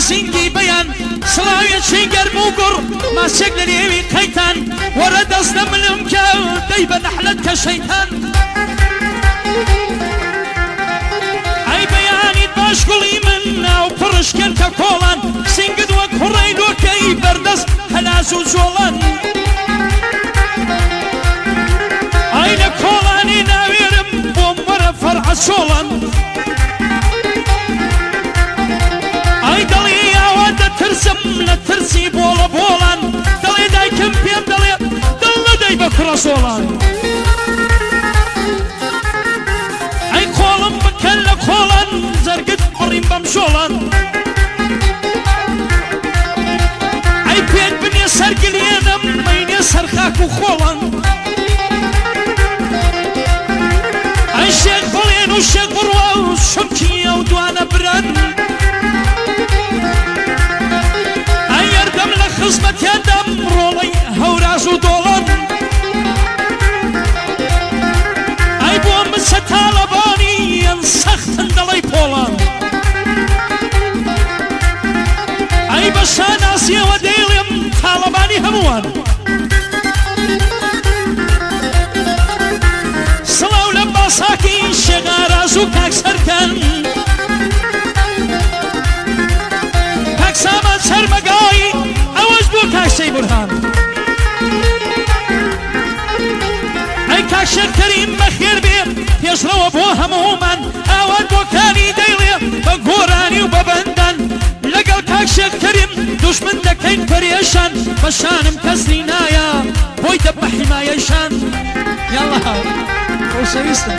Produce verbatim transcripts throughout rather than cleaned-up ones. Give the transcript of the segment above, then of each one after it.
سینگی بیان سڵاوێکی گەرم و گوڕ ماسێک لە نێوی قەیتان وەرە دەست دەملم کە دەی بە نەحلەت کە شەیتان ئەی بەیانیت باش گوڵی من ناو پڕشکێن کە کۆڵان سینگت وەک هوڕەی لۆکەی بەردەست هەلاز و جۆڵان ئەی لە کۆڵانی ناوێرم بۆم وەرە فەرعە چۆڵان ئەی دڵی یاوە دەترسم لە ترسی بۆڵە بۆڵان دەڵێ دایکم پێم دەڵێ دڵ نەدەی بە کوڕە سۆڵان ئەی کۆڵم بکەن لە کۆڵان زەرگت بڕیم بەم شۆڵان ئەی پێت بنێ سەرگلێنم مەینێ سەرخاک و خۆڵان ئەی شێخ بڵێن و شێخ بڕوە و شمکی ئەو دوانە برن ئەی یەردەم لە خزمەتیاندەم ڕۆڵەی هەوراز و دۆڵان ئەی بۆ مسە تاڵەبانی ئەن سەختن دەڵی پۆڵان ئەی بە شاناسیەوە دەیڵێم تاڵەبانی هەمووان سڵاو لە باساکی شێخ ئاراز و کاک سەرکەن کاک سامان سەرمەگای ئەوەش بۆ کاکسەی بورهان ئەی کاک شێخ کەریم بەخێر بێ پێشڕەوە بۆ هەموومان ئاوات بۆکانی دەیڵێ بە گۆرانی و بە بەندان لەگەڵ کاک شێخ کەریم دوشمن دەکەین پەرێشان بە شانم کەسری نایە بۆی دە بە حیمایەشان یاڵا خۆشەویستم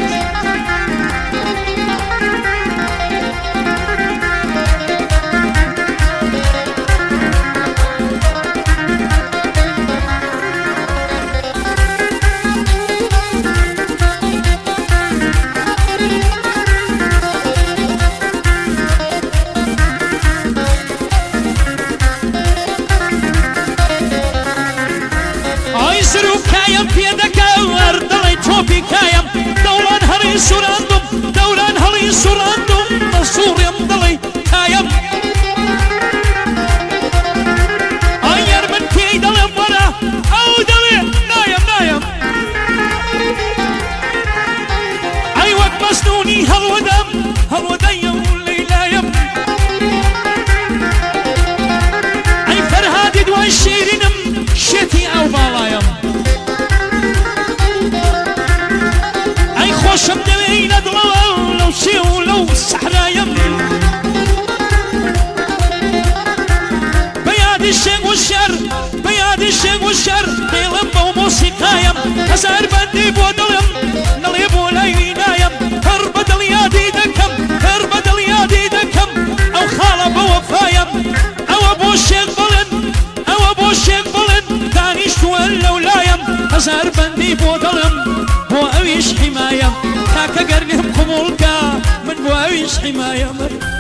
کایم دەوڵان هەڵی سوراندم دەوران هەڵی سوراندم بە سوڕێم دڵی کایم ئەگەر من پێی دەڵێم وەرە ئەو دەڵێ نایم نایم ئەی وەک مەستونی هەڵوەدەم هەڵوەدەیم و لەیلایم ئەی فەرهادی دوای شیرینم شێتی ئەو باڵایم خۆشم دەوێی لە دڵەوە لەو شێ و لەو سەحرایم بە یادی شێگ و شەر بە یادی شێگ و شەر دێڵم بەو مۆسیقایم هەزار بەندی بۆ دڵم دڵێ بۆ لای وینایم هەر بە دڵ یادی دەکەم هەر بە دڵ یادی دەکەم ئەو خاڵە بە وەفایم ئەوە بۆ شێگ بڵن ئەوە بۆ شێگ بڵن دانیشتووە لەولایم هەزار بەندی بۆ دڵم بۆ ئەویش حیمایم تاکە گەرنێم قوموڵکە من بۆ ئەویش حیمایم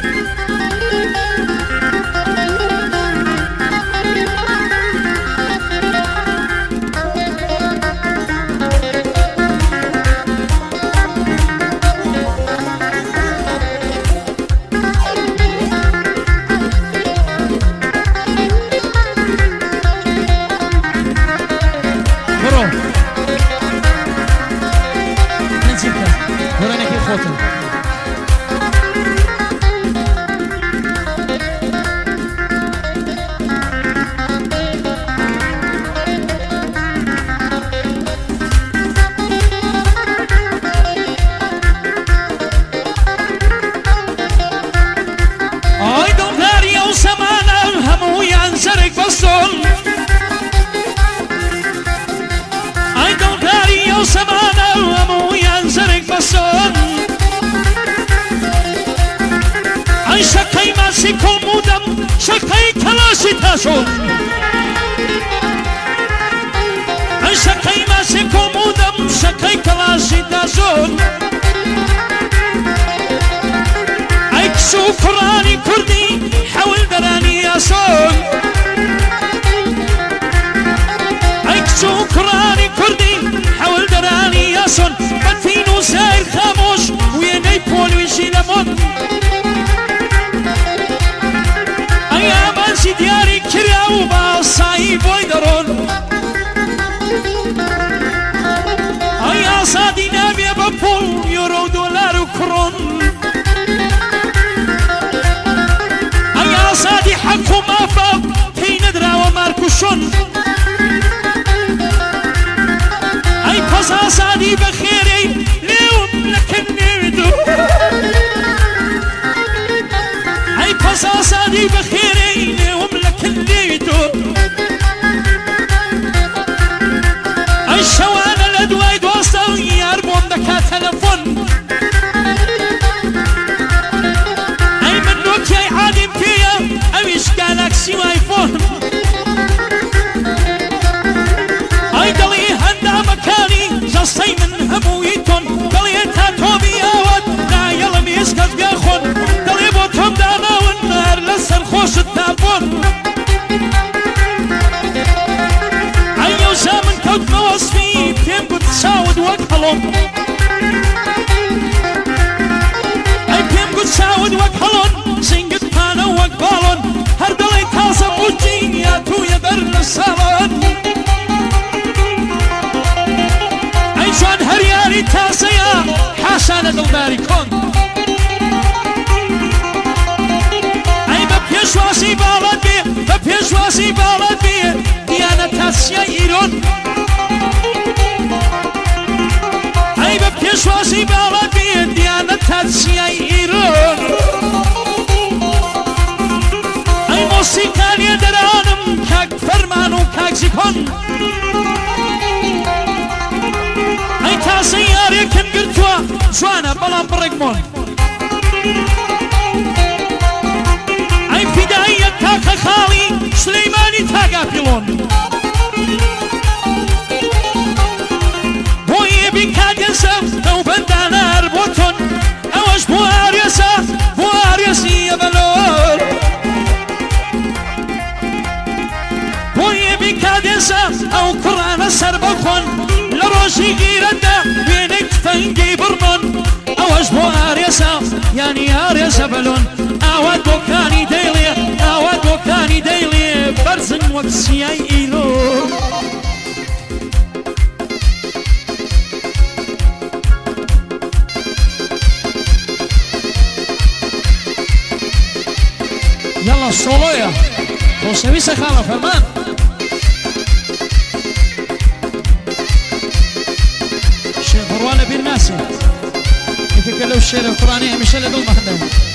شەقەی کەلاشی تاشۆ ئەی شەقەی ماسی کۆمودەم شەقەی کەلاشی تاشۆ ئەی کچ و کوڕانی کوردی حەول دەرانی یاسۆن ئەی کچ و کوڕانی کوردی حەول دەرانی یاسۆن بەتین و زایر خامۆش وێنەی پۆلویژی لەمۆن ئەی هلون أي بيم قد ساود وك هلون سنقد بانا وك بالون هر دلي تاسا بوجين يا تو يا برن السالون أي شون هرياري تاسا يا حاشانا دلباري كون أي ببيشواسي بالد بي ببيشواسي بالد بي ديانا تاسيا إيرون أي ببيشواسي بالد بي ديانا تاسيا إيرون أي موسيقى يدرانم كاك فرمانو كاك زيكون أي تاسياري كن قرتوا جوانا بلان برقمون أي فدائية تاك خالي سليماني تاقا بيلون بوي بكاقنسا لو بندانا أربوتون أوش بواريسا بواريسي يبلون بوي بكاقنسا أو قرآن سربكون لروشي غيرتا بينك فنجي برمون أوش بواريسا يعني هاريسا بلون أود بوكاني ديلي أود بوكاني ديلي برزن وكسياي إيلو يلا الصولوية وسويسة خالة فرمان الشيخ مروان بن ناسي يفكر له الشيخ القرآني مش اللي دول مهدم